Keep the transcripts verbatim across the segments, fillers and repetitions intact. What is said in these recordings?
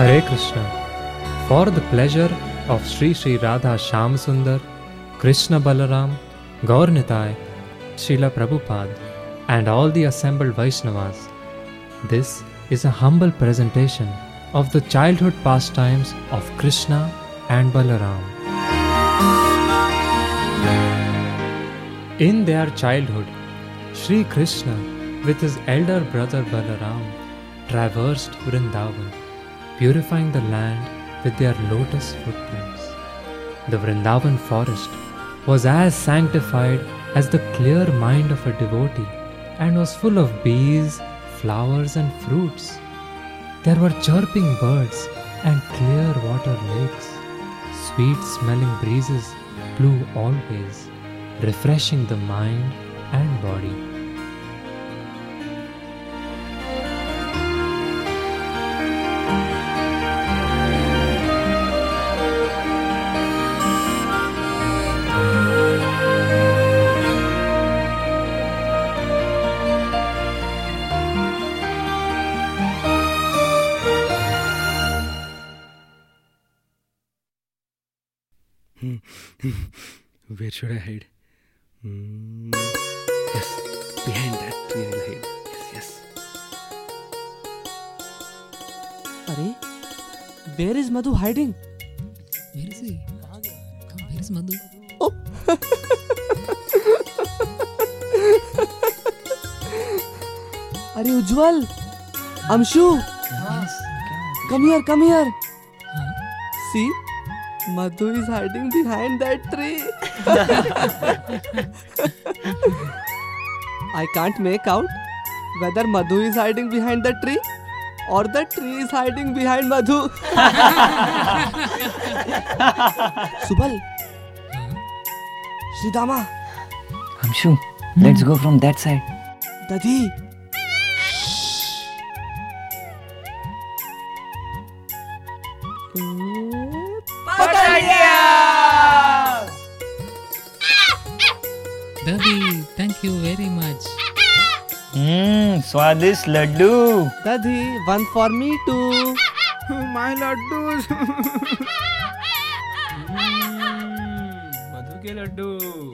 Hare Krishna. For the pleasure of Sri Sri Radha Shyamsundar, Krishna Balaram, Gaur Nitai, Srila Prabhupada, and all the assembled Vaishnavas, this is a humble presentation of the childhood pastimes of Krishna and Balaram. In their childhood, Sri Krishna with his elder brother Balaram traversed Vrindavan, purifying the land with their lotus footprints. The Vrindavan forest was as sanctified as the clear mind of a devotee and was full of bees, flowers and fruits. There were chirping birds and clear water lakes. Sweet smelling breezes blew always, refreshing the mind and body. Where should I hide? Mm. Yes, behind that tree I'll hide. Yes, yes. Arey, where is Madhu hiding? Where is he? Come, where is Madhu? Oh. Arey Ujjwal, Amshu, Yes. come here, come here. Huh? See, Madhu is hiding behind that tree. I can't make out whether Madhu is hiding behind the tree or the tree is hiding behind Madhu. Subal, Huh? Sridama, Amshu, let's go from that side. Dadhi. Daddy, thank you very much. Mmm, swadist laddu. Dadhi, one for me too. My laddus. Madhu ke laddu.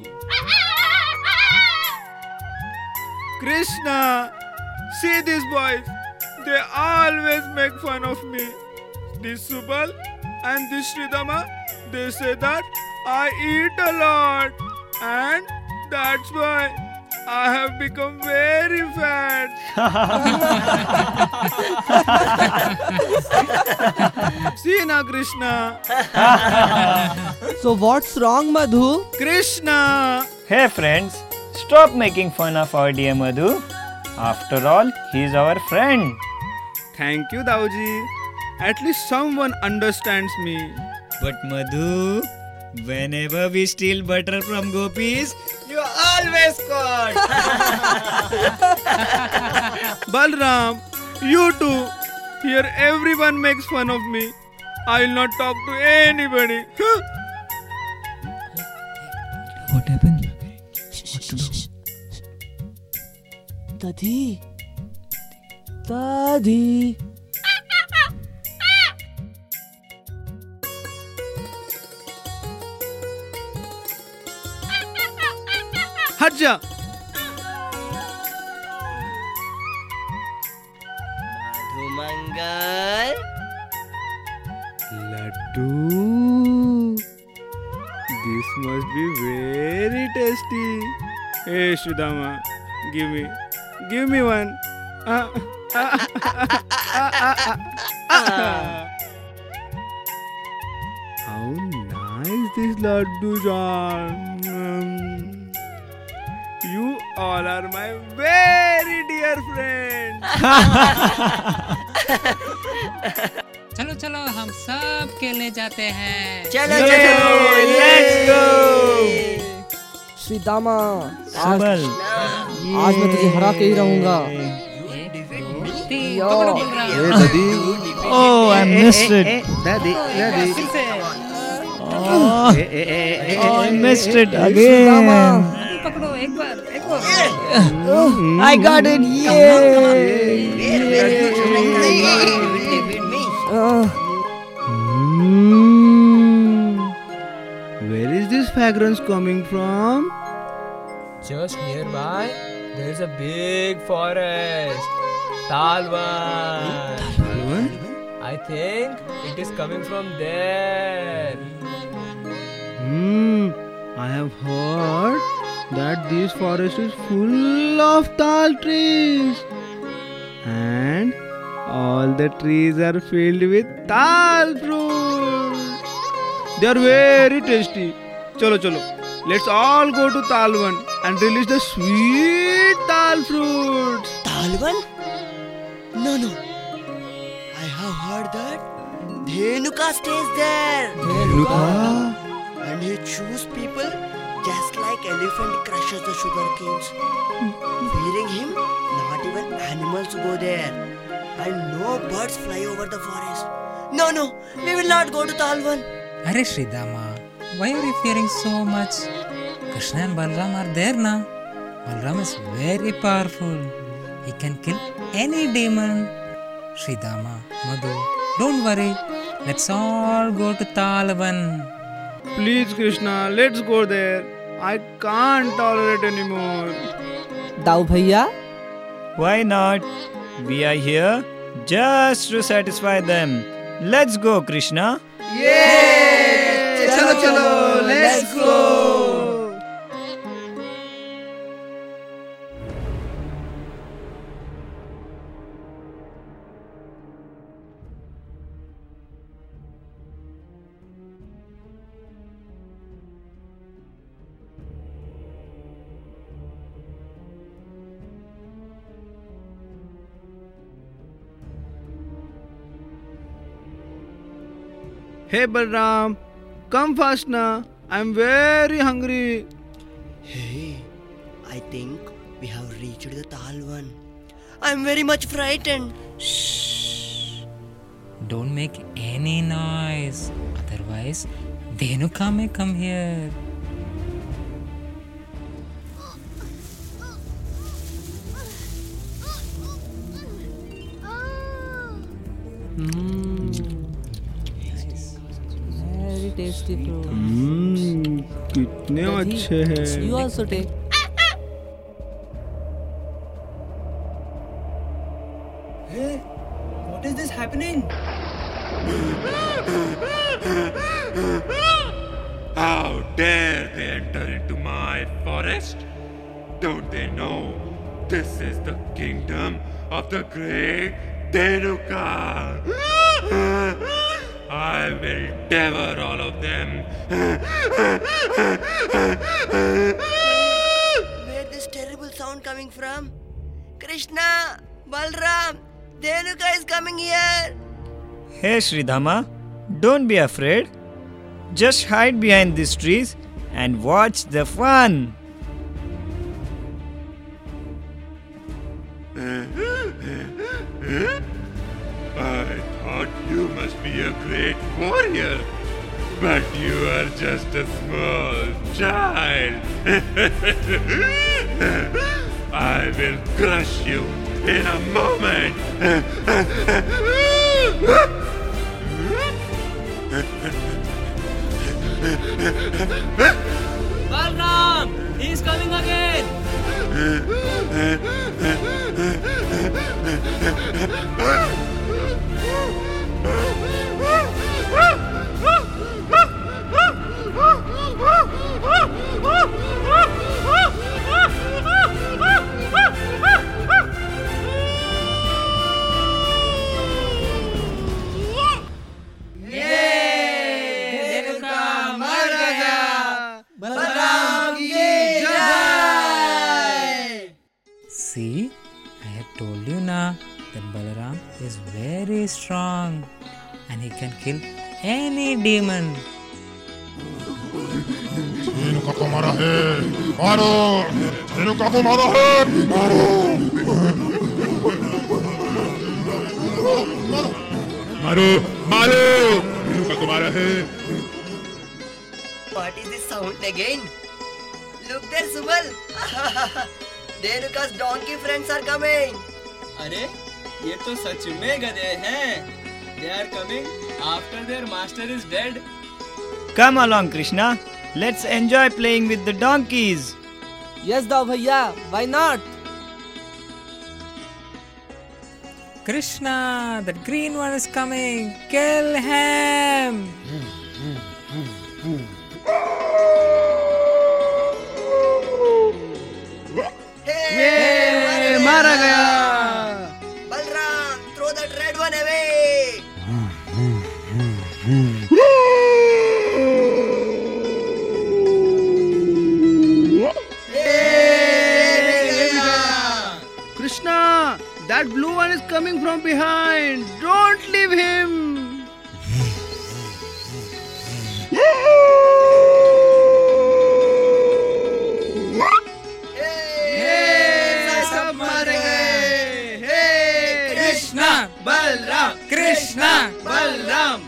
Krishna, see these boys. They always make fun of me. This Subal and this Sridama, they say that I eat a lot. And that's why I have become very fat. See na, Krishna. So what's wrong, Madhu? Krishna. Hey friends, stop making fun of our dear Madhu. After all, he is our friend. Thank you, Dauji. At least someone understands me. But Madhu, whenever we steal butter from gopis, you always caught. Balram, you too. Here everyone makes fun of me. I will not talk to anybody. What happened? What to do? Dadhi. Dadhi. Hajja. Madhu Mangal. Laddu. This must be very tasty. Hey, Sridama, give me, give me one. Ah, ah, ah, ah, ah, ah. How nice these laddus are. Mm. You all are my very dear friends. चलो चलो हम सब खेलने जाते हैं. चलो चलो, चलो, let's go. श्रीदामा, आज, Subal. आज मैं तुझे हरा के ही रहूंगा. पकड़ो Balram. Oh, I missed it. Daddy, daddy. फिर से. Oh, oh, I missed it Shridama. again. पकड़ो एक बार एक बार. I got it. Yay! Hmm. Where is this fragrance coming from? Just nearby, there's a big forest. Talwan. Talwan? I think it is coming from there. Hmm. I have heard that this forest is full of tal trees. And all the trees are filled with tal fruits. They are very tasty. Chalo, chalo. Let's all go to Talwan and release the sweet tal fruits. Talwan? No, no. I have heard that Dhenuka stays there. Dhenuka? And he chews people just like elephant crushes the sugar canes. Fearing him, not even animals go there. And no birds fly over the forest. No, no, we will not go to Talwan. Arey Sridama, why are you fearing so much? Krishna and Balram are there now. Balram is very powerful. He can kill any demon. Sridama, Madhu, don't worry. Let's all go to Talwan. Please, Krishna, let's go there. I can't tolerate anymore. Dao bhaiya, Why not? We are here just to satisfy them. Let's go, Krishna. Yay! Chalo, chalo, let's go. Hey Balram, come fast now. I'm very hungry. Hey, I think we have reached the Talwan. I'm very much frightened. Shh. Don't make any noise. Otherwise, Dhenuka may come here. very tasty fruit. हम्म कितने अच्छे हैं. You also take. Hey, what is this happening? How dare they enter into my forest? Don't they know this is the kingdom of the great Dhenuka? I will devour all of them. Where this terrible sound coming from? Krishna, Balram, Dhenuka is coming here. Hey Sridhama, don't be afraid. Just hide behind these trees and watch the fun. I thought you must be a great warrior, but you are just a small child. I will crush you in a moment. Balram! He's coming again! See, I have told you now that Balaram is very strong and he can kill any demon. Dhenuka को मारा है, मारो! धेनुका को मारा है, मारो! मारो, मारो! धेनुका को मारा है. What is this sound again? Look there, Subal. Dhenuka's donkey friends are coming. अरे ये तो सच में गधे हैं. They are coming after their master is dead. Come along, Krishna. Let's enjoy playing with the donkeys. Yes, Dao Bhaiya, why not? Krishna, that green one is coming. Kill him. Hey, मारा गया. Balram, throw that red one away. Krishna, that blue one is coming from behind. Don't leave him. सब मारे गए. Hey, Krishna, Balram, Krishna, Balram.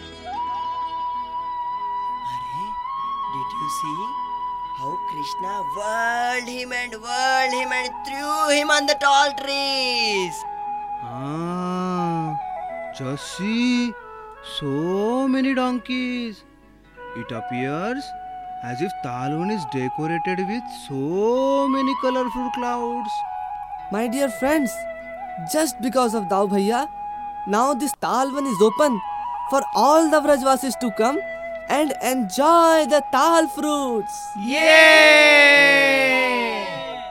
Did you see how Krishna whirled him and whirled him and threw him on the tall trees? Ah, just see, so many donkeys. It appears as if Talvan is decorated with so many colorful clouds. My dear friends, just because of Dao Bhaiya, now this Talvan is open for all the Vrajvasis to come and enjoy the Tal fruits. Yay!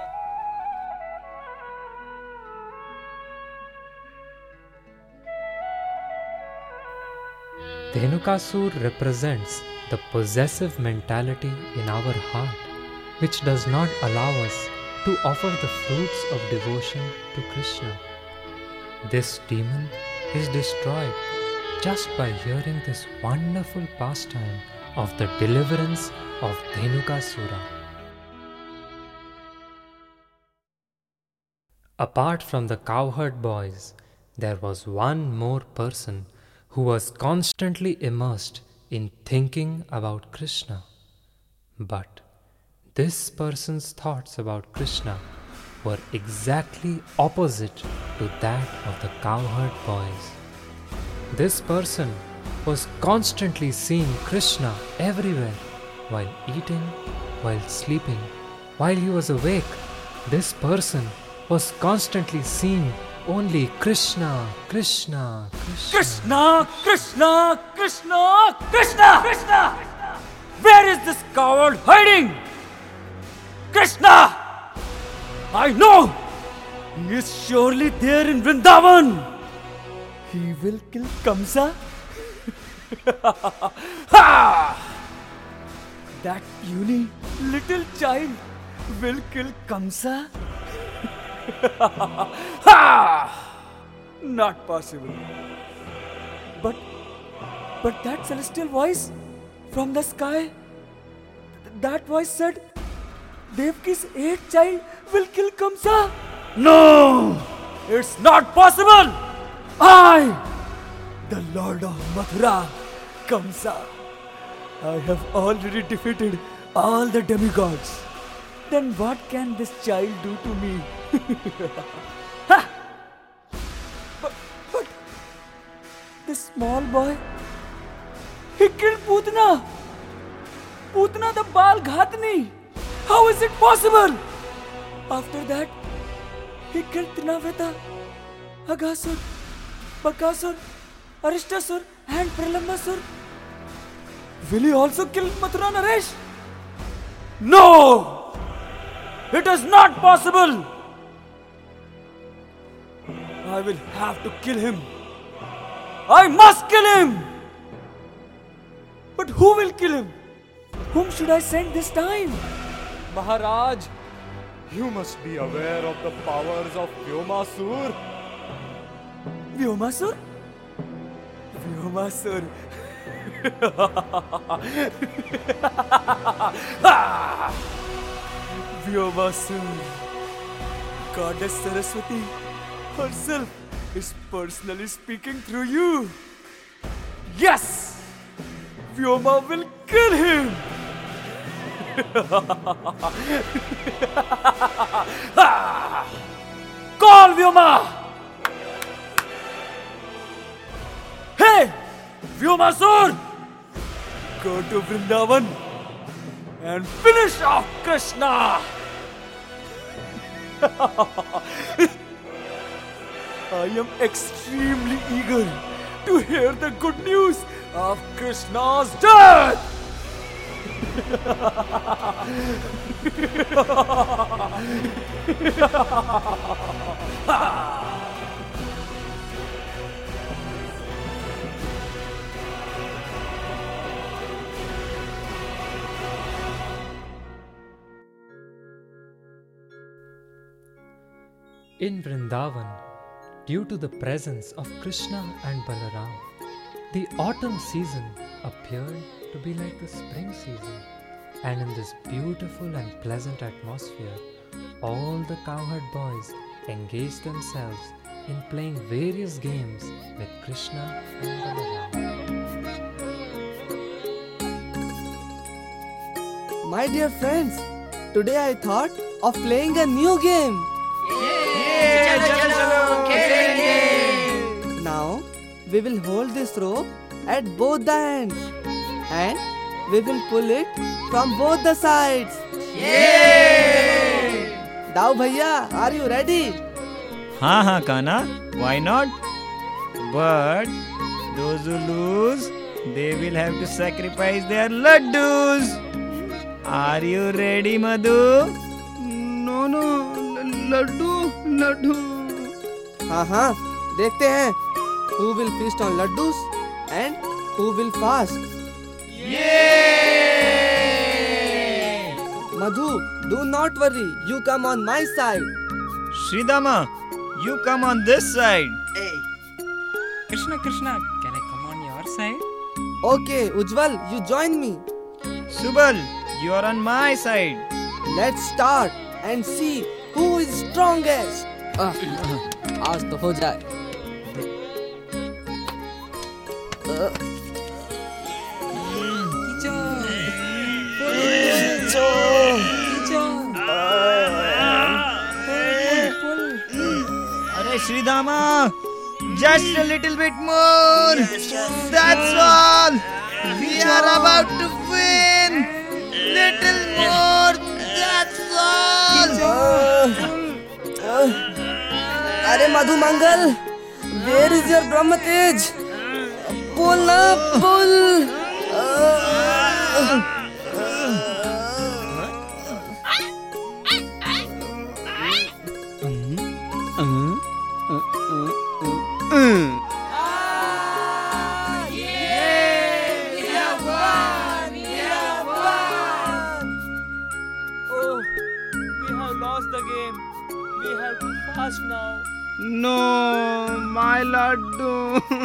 Dhenukasur represents the possessive mentality in our heart, which does not allow us to offer the fruits of devotion to Krishna. This demon is destroyed just by hearing this wonderful pastime of the deliverance of Dhenukasura. Apart from the cowherd boys, there was one more person who was constantly immersed in thinking about Krishna. But this person's thoughts about Krishna were exactly opposite to that of the cowherd boys. This person was constantly seeing Krishna everywhere, while eating, while sleeping, while he was awake. This person was constantly seeing only Krishna, Krishna, Krishna. Krishna, Krishna, Krishna, Krishna, Krishna! Where is this coward hiding? Krishna! I know! He is surely there in Vrindavan! He will kill Kamsa? Ha! That puny little child will kill Kamsa? Ha! Not possible. But, but that celestial voice from the sky, th- that voice said, Devki's eighth child will kill Kamsa. No! It's not possible! I, the Lord of Mathura, Kamsa, I have already defeated all the demigods. Then what can this child do to me? Ha! But, but, this small boy, he killed Putana. Putana the Bal Ghatni. How is it possible? After that, he killed Trinavrata, Aghasur, Bakasur, Arishtasur and Pralambasur. Will he also kill Mathura Naresh? No! It is not possible! I will have to kill him. I must kill him! But who will kill him? Whom should I send this time? Maharaj, you must be aware of the powers of Vyomasur. Vyomasur? Vyomasur. Vyomasur. Goddess Saraswati herself is personally speaking through you. Yes! Vyoma will kill him! Call Vyoma! Vyumasur, go to Vrindavan and finish off Krishna. I am extremely eager to hear the good news of Krishna's death. In Vrindavan, due to the presence of Krishna and Balaram, the autumn season appeared to be like the spring season. And in this beautiful and pleasant atmosphere, all the cowherd boys engaged themselves in playing various games with Krishna and Balaram. My dear friends, today I thought of playing a new game. Now, we will hold this rope at both the ends and we will pull it from both the sides. Yay! Dao Bhaiya, are you ready? हाँ हाँ Kanha, why not? But those who lose, they will have to sacrifice their laddus. Are you ready, Madhu? No, no, laddu, laddu. हाँ हाँ, देखते हैं who will feast on laddus and who will fast. Yay! Madhu, do not worry. You come on my side. Sridhama, you come on this side. Hey. Krishna, Krishna, can I come on your side? Okay, Ujjwal, you join me. Subal, you are on my side. Let's start and see who is strongest. Ah, आज तो हो जाए. Uh. Arey Sridhama, just a little bit more. That's all. We are about to win. Little more. That's all. अरे मधु मंगल, where is your Brahma Tej? Pull na, pull. Now. No, my laddu.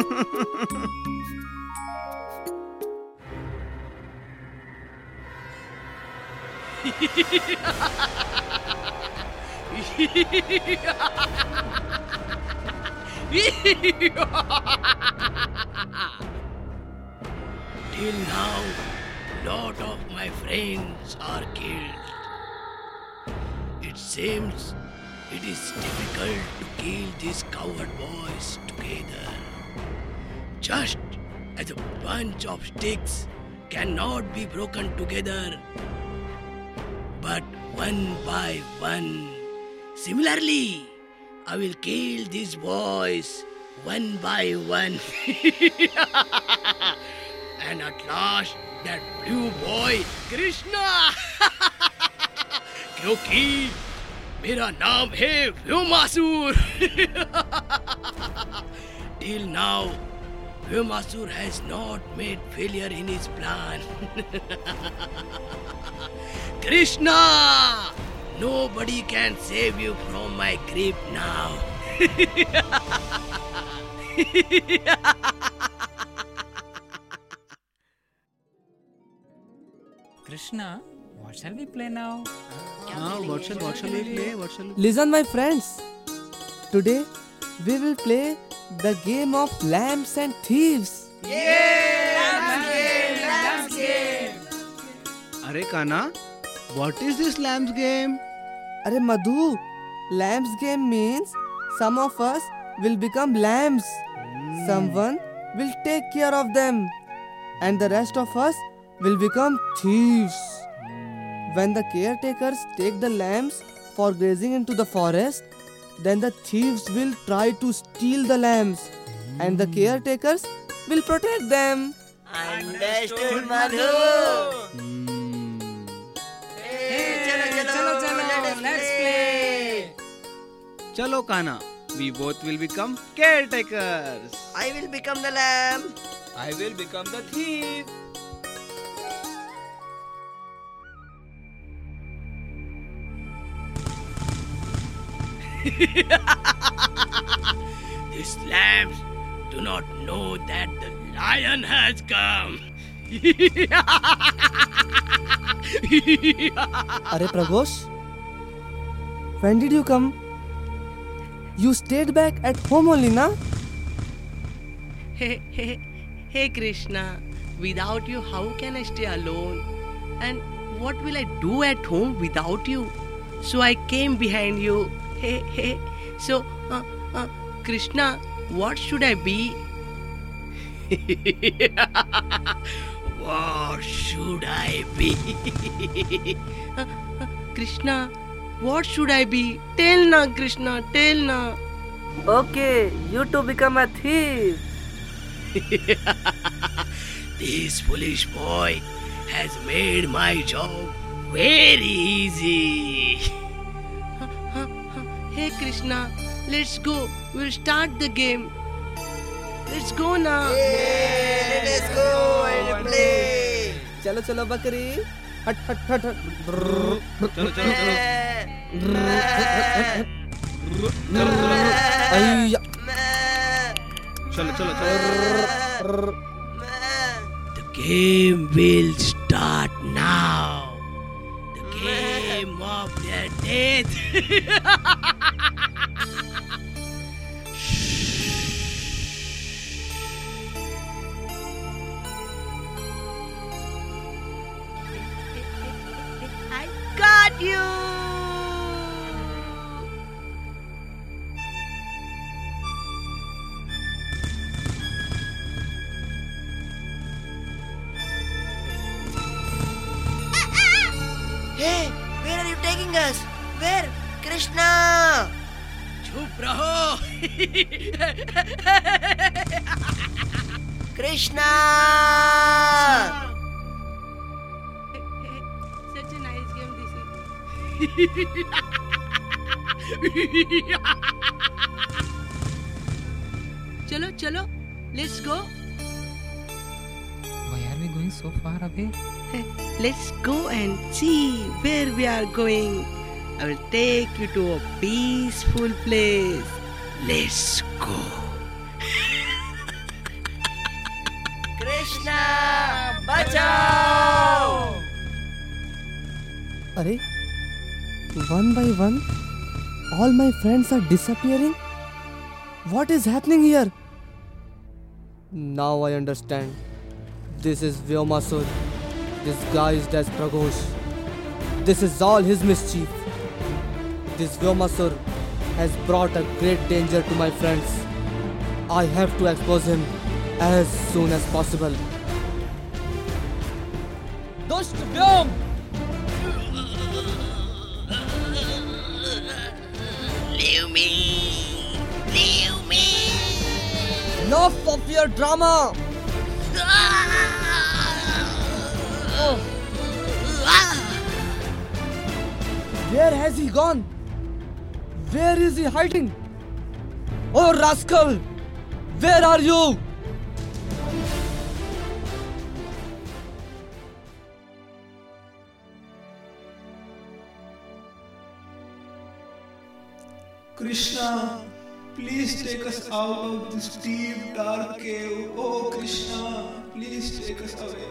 Till now, lot of my friends are killed. It seems it is difficult to kill these coward boys together. Just as a bunch of sticks cannot be broken together, but one by one. Similarly, I will kill these boys one by one. And at last, that blue boy, Krishna. क्योंकि मेरा नाम है Vyumasur. Till now, Vyumasur has not made failure in his plan. Krishna, nobody can save you from my grip now. Krishna, what shall we play now? Ah, what shall what shall we play? What shall we... Listen, my friends. Today we will play the game of lambs and thieves. Arey Kana, what is this lambs game? Arey Madhu, lambs game means some of us will become lambs. Mm. Someone will take care of them, and the rest of us will become thieves. When the caretakers take the lambs for grazing into the forest, then the thieves will try to steal the lambs, and the caretakers will protect them. Understood, Madhu. Let's play. Chalo Kana, we both will become caretakers. I will become the lamb. I will become the thief. These lambs do not know that the lion has come. Are Pragosh, when did you come? You stayed back at home only, na? Hey, hey, hey Krishna, without you how can I stay alone? And what will I do at home without you? So I came behind you. Hey, hey. So, uh, uh, Krishna, what should I be? What should I be? uh, uh, Krishna, what should I be? Tell na, Krishna, tell na. Okay, you two become a thief. This foolish boy has made my job very easy. Hey Krishna, let's go. We'll start the game. Let's go now. Yeah, let's go and play. Chalo chalo bakri. Hut hut hut hut. Chalo chalo chalo. Ayya. Chalo chalo chalo. The game will start now. The game of their death. I got you. Hey, where are you taking us? Where? Krishna! Chup raho! Krishna! Such a nice game this is. Chalo, chalo, let's go. Why are we going so far away? Let's go and see where we are going. I will take you to a peaceful place. Let's go. Krishna! Bachao! Are, one by one, all my friends are disappearing? What is happening here? Now I understand. This is Vyomasur, disguised as Pragosh. This is all his mischief. This Vyomasur has brought a great danger to my friends. I have to expose him as soon as possible. Dusht Vyom! Leave me! Leave me! Enough of your drama! Oh. Where has he gone? Where is he hiding? Oh rascal! Where are you? Krishna, please take us out of this deep dark cave. Oh Krishna, please take us away.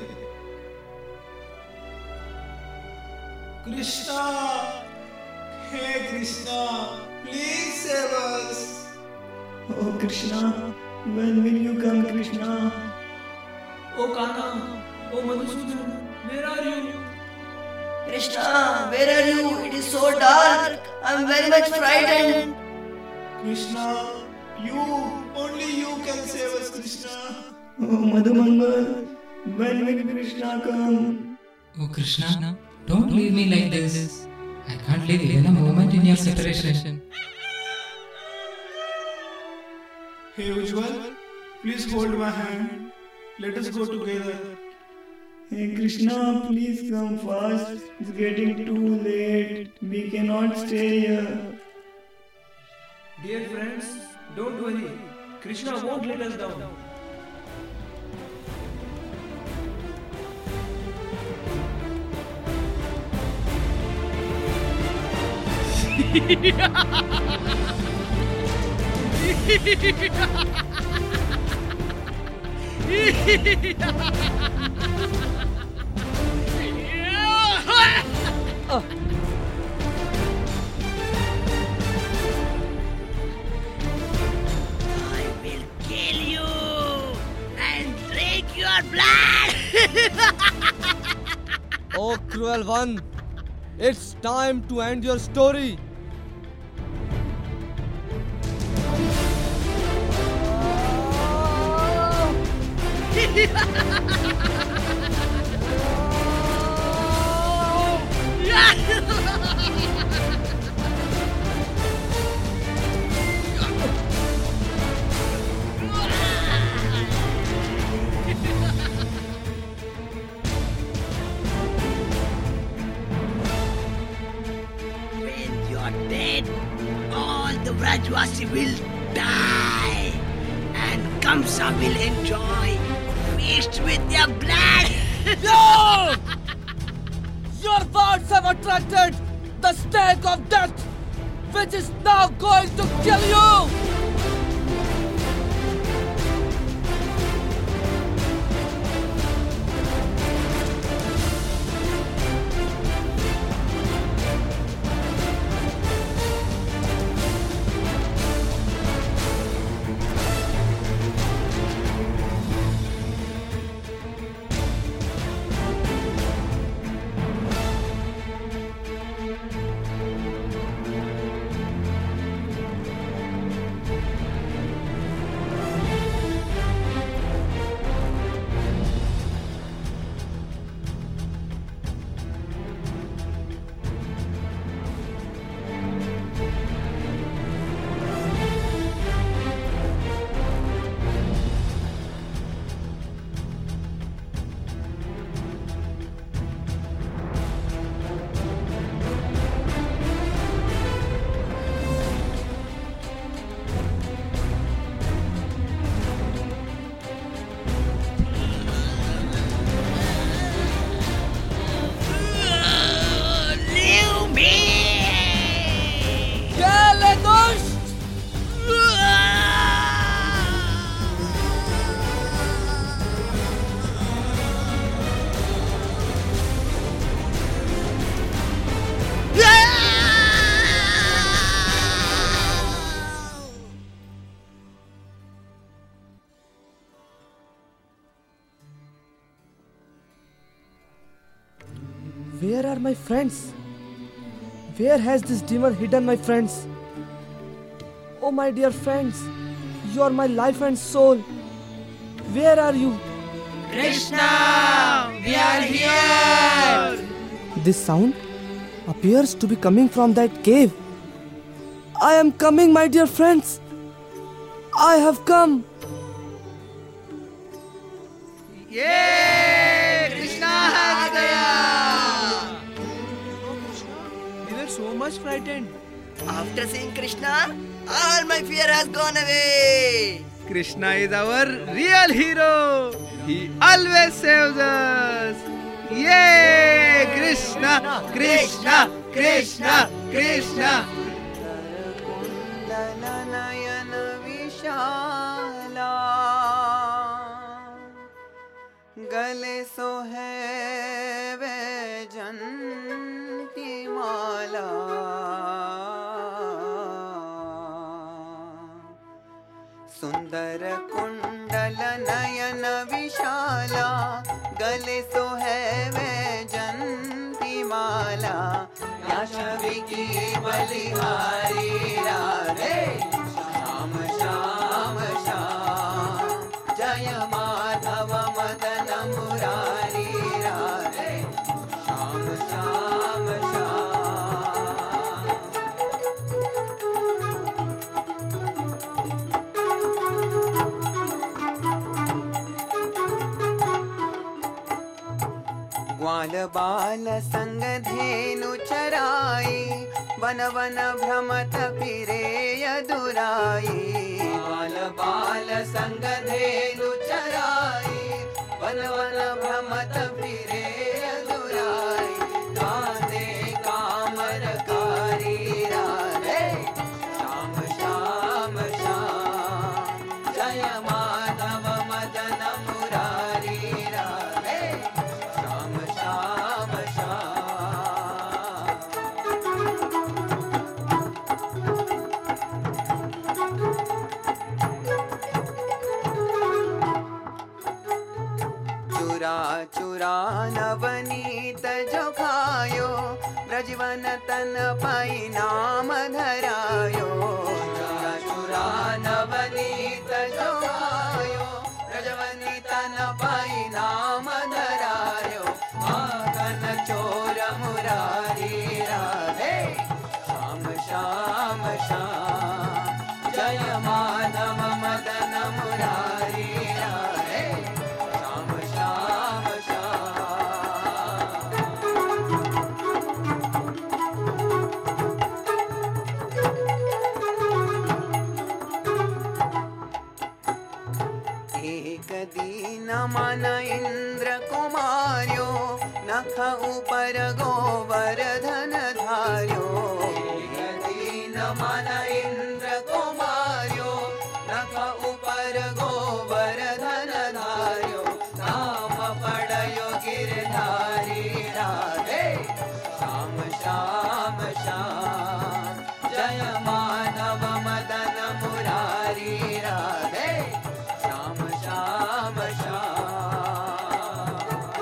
Krishna, hey Krishna, please save us. Oh Krishna, when will you come, Krishna? Oh Kana, oh Madhusudan, where are you? Krishna, where are you? It is so dark. I'm very much frightened. Krishna, you, only you can save us, Krishna. Oh, Madhumangal, when will Krishna come? Oh Krishna, don't leave me like this. I can't live even a moment in your separation. Hey Ujjwal, please hold my hand. Let us go together. Hey Krishna, please come fast. It's getting too late. We cannot stay here. Dear friends, don't worry. Krishna won't let us down. Oh. I will kill you and drink your blood. Oh, cruel one, it's time to end your story. When you are dead, all the Vrajvasi will die, and Kamsa will enjoy feast with their blood. No! Your words have attracted the snake of death, which is now going to kill you! Where are my friends? Where has this demon hidden my friends? Oh my dear friends, you are my life and soul. Where are you? Krishna, we are here. This sound appears to be coming from that cave. I am coming, my dear friends. I have come. Yay! Krishna has gaya! We were so much frightened. After seeing Krishna, all my fear has gone away. Krishna is our real hero. He always saves us. Yay! Krishna, Krishna, Krishna, Krishna. गले सो है वैजन की माला सुंदर कुंडल नयन विशाला गले सो है वैजन की माला या छवि की बलिहारी राधे श्याम श्याम श्याम जय माला ग्वाल बाल संग धेनु चराई, वन वन भ्रमत फिरे यदुराई। ग्वाल बाल संग धेनु चराई, वन वन भ्रमत फिरे यदुराई। कांदे कामर कारी राधे, श्याम श्याम श्याम जय माधव मदन मुरारी राधे, श्याम श्याम चुरा चुरा नवनीत जो खायो, ब्रजवन तन पाई नाम धरायो। चुरा चुरा नवनीत जो खायो, ब्रजवनी तन पाई नाम धरायो। माखन चोर मुरारी राधे, श्याम श्याम श्याम जय माधव मदन मुरारी राधे, श्याम श्याम एक दीन मन इंद्र कुमार्यो, नख ऊपर गोवर्धन धार्यो। एक दीन मन इंद्र कुमार्यो, नख ऊपर गोवर्धन धार्यो। नाम पड़यो गिरधारी राधे, श्याम श्याम श्याम जय माधव मदन मुरारी राधे, श्याम श्याम श्याम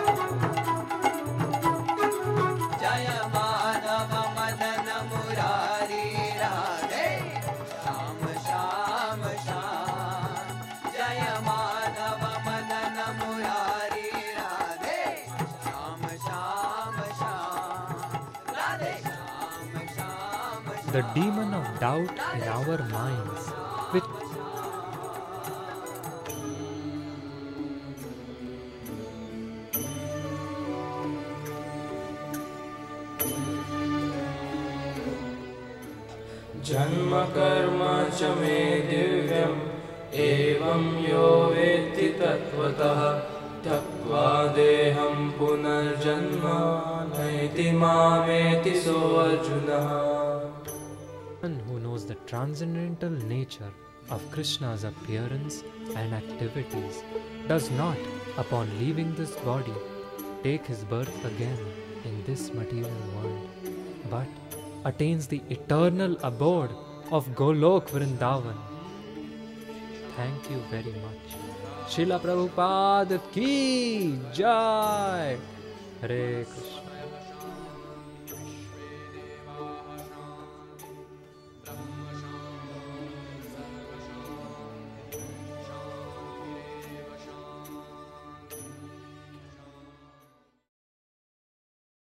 जय माधव मदन मुरारी राधे, श्याम श्याम श्याम जय Madhav Madan Murari Radhe, Shyam Shyam Shyam Radhe, Shyam Shyam. The demon of doubt in our minds, which जन्म कर्म च मे दिव्यम्, एवं यो वेत्ति तत्त्वतः, त्यक्त्वा देहं पुनर्जन्म नैति मामेति सो अर्जुनः। One who knows the transcendental nature of Krishna's appearance and activities does not, upon leaving this body, take his birth again in this material world, but attains the eternal abode of Golok Vrindavan. Thank you very much. Srila Prabhupada ki Jai. Hare Krishna.